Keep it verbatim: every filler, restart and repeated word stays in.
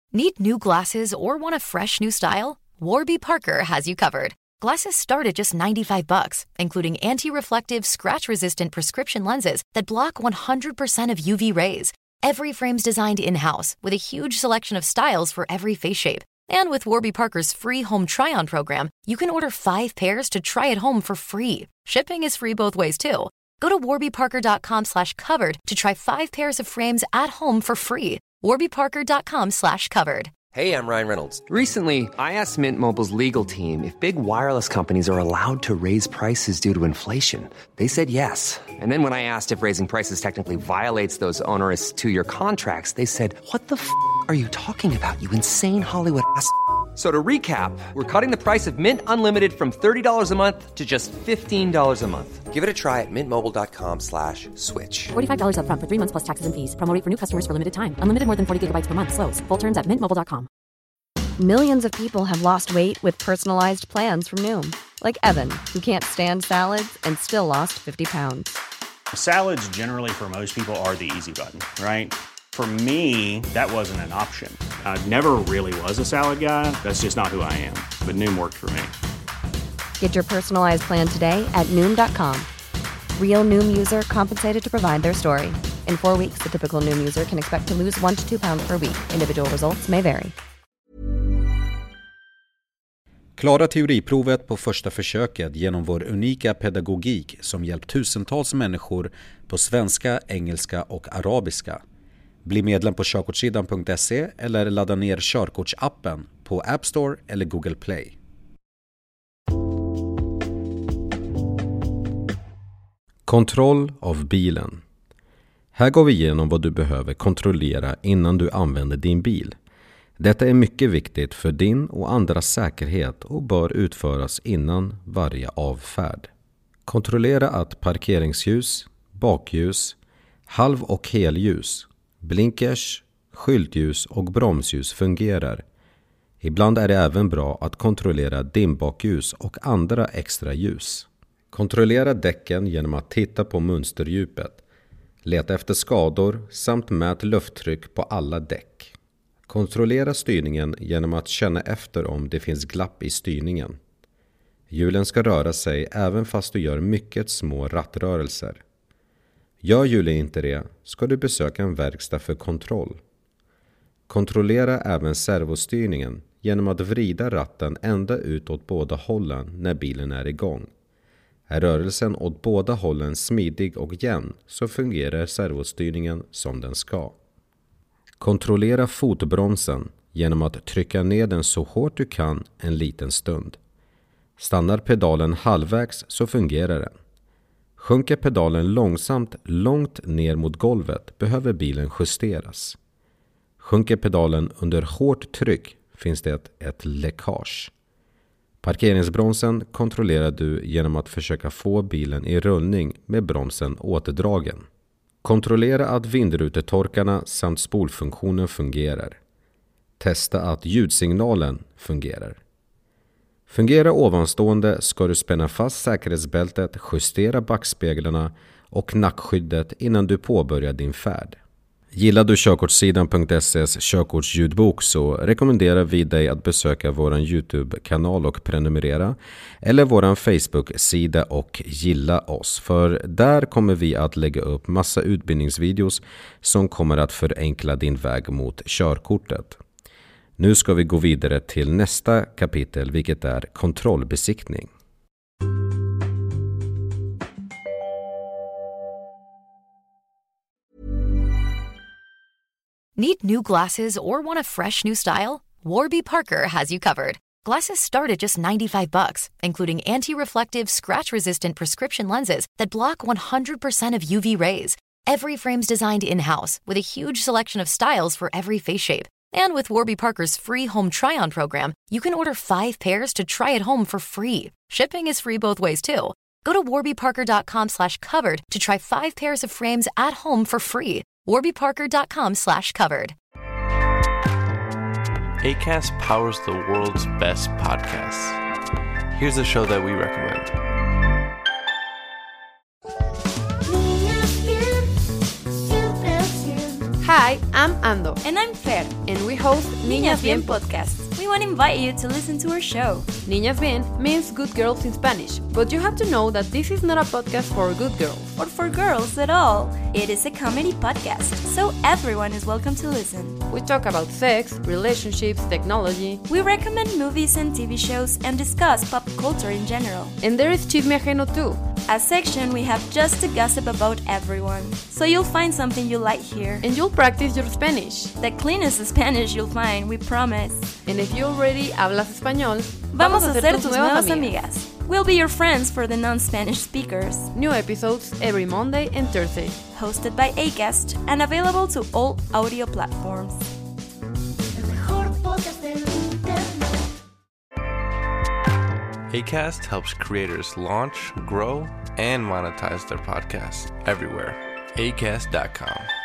Need new glasses or want a fresh new style? Warby Parker has you covered. Glasses start at just ninety-five bucks, including anti-reflective, scratch-resistant prescription lenses that block one hundred percent of U V rays. Every frame's designed in-house with a huge selection of styles for every face shape. And with Warby Parker's free home try-on program, you can order five pairs to try at home for free. Shipping is free both ways, too. Go to warbyparker.com slash covered to try five pairs of frames at home for free. warbyparker.com slash covered. Hey, I'm Ryan Reynolds. Recently, I asked Mint Mobile's legal team if big wireless companies are allowed to raise prices due to inflation. They said yes. And then when I asked if raising prices technically violates those onerous two-year contracts, they said, what the f*** are you talking about, you insane Hollywood ass f- So to recap, we're cutting the price of Mint Unlimited from thirty dollars a month to just fifteen dollars a month. Give it a try at mintmobile.com slash switch. forty-five dollars up front for three months plus taxes and fees. Promo rate for new customers for limited time. Unlimited more than forty gigabytes per month. Slows full terms at mint mobile dot com. Millions of people have lost weight with personalized plans from Noom. Like Evan, who can't stand salads and still lost fifty pounds. Salads generally for most people are the easy button, right? For me, that wasn't an option. I never really was a salad guy. That's just not who I am. But Noom worked for me. Get your personalized plan today at Noom dot com. Real Noom user compensated to provide their story. In four weeks, the typical Noom user can expect to lose one to two pounds per week. Individual results may vary. Klara teoriprovet på första försöket genom vår unika pedagogik som hjälpt tusentals människor på svenska, engelska och arabiska. Bli medlem på körkortssidan punkt se eller ladda ner körkortsappen på App Store eller Google Play. Kontroll av bilen. Här går vi igenom vad du behöver kontrollera innan du använder din bil. Detta är mycket viktigt för din och andras säkerhet och bör utföras innan varje avfärd. Kontrollera att parkeringsljus, bakljus, halv- och helljus, blinkers, skyltljus och bromsljus fungerar. Ibland är det även bra att kontrollera dimbakljus och andra extra ljus. Kontrollera däcken genom att titta på mönsterdjupet. Leta efter skador samt mät lufttryck på alla däck. Kontrollera styrningen genom att känna efter om det finns glapp i styrningen. Hjulen ska röra sig även fast du gör mycket små rattrörelser. Gör hjulen inte det ska du besöka en verkstad för kontroll. Kontrollera även servostyrningen genom att vrida ratten ända ut åt båda hållen när bilen är igång. Är rörelsen åt båda hållen smidig och jämn så fungerar servostyrningen som den ska. Kontrollera fotbromsen genom att trycka ner den så hårt du kan en liten stund. Stannar pedalen halvvägs så fungerar den. Sjunker pedalen långsamt långt ner mot golvet behöver bilen justeras. Sjunker pedalen under hårt tryck finns det ett läckage. Parkeringsbromsen kontrollerar du genom att försöka få bilen i rullning med bromsen återdragen. Kontrollera att vindrutetorkarna samt spolfunktionen fungerar. Testa att ljudsignalen fungerar. Fungerar ovanstående ska du spänna fast säkerhetsbältet, justera backspeglarna och nackskyddet innan du påbörjar din färd. Gillar du körkortssidan punkt ses körkortsljudbok så rekommenderar vi dig att besöka vår YouTube-kanal och prenumerera eller vår Facebook-sida och gilla oss, för där kommer vi att lägga upp massa utbildningsvideos som kommer att förenkla din väg mot körkortet. Nu ska vi gå vidare till nästa kapitel, vilket är kontrollbesiktning. Need new glasses or want a fresh new style? Warby Parker has you covered. Glasses start at just ninety-five bucks, including anti-reflective, scratch-resistant prescription lenses that block one hundred percent of U V rays. Every frame's designed in-house with a huge selection of styles for every face shape. And with Warby Parker's free home try-on program, you can order five pairs to try at home for free. Shipping is free both ways, too. Go to warbyparker.com slash covered to try five pairs of frames at home for free. warbyparker.com slash covered. Acast powers the world's best podcasts. Here's a show that we recommend. Hi, I'm Ando. And I'm Fer. And we host Niñas Bien Podcast. We want to invite you to listen to our show. Niñas Bien means good girls in Spanish, but you have to know that this is not a podcast for good girls. Or for girls at all. It is a comedy podcast, so everyone is welcome to listen. We talk about sex, relationships, technology. We recommend movies and T V shows and discuss pop culture in general. And there is Chisme Ajeno too. A section we have just to gossip about everyone. So you'll find something you like here. And you'll practice your Spanish. The cleanest Spanish you'll find, we promise. And if you already hablas español, vamos a ser tus nuevas amigas. We'll be your friends for the non-Spanish speakers. New episodes every Monday and Thursday. Hosted by Acast and available to all audio platforms. Acast helps creators launch, grow, and monetize their podcasts everywhere. acast dot com.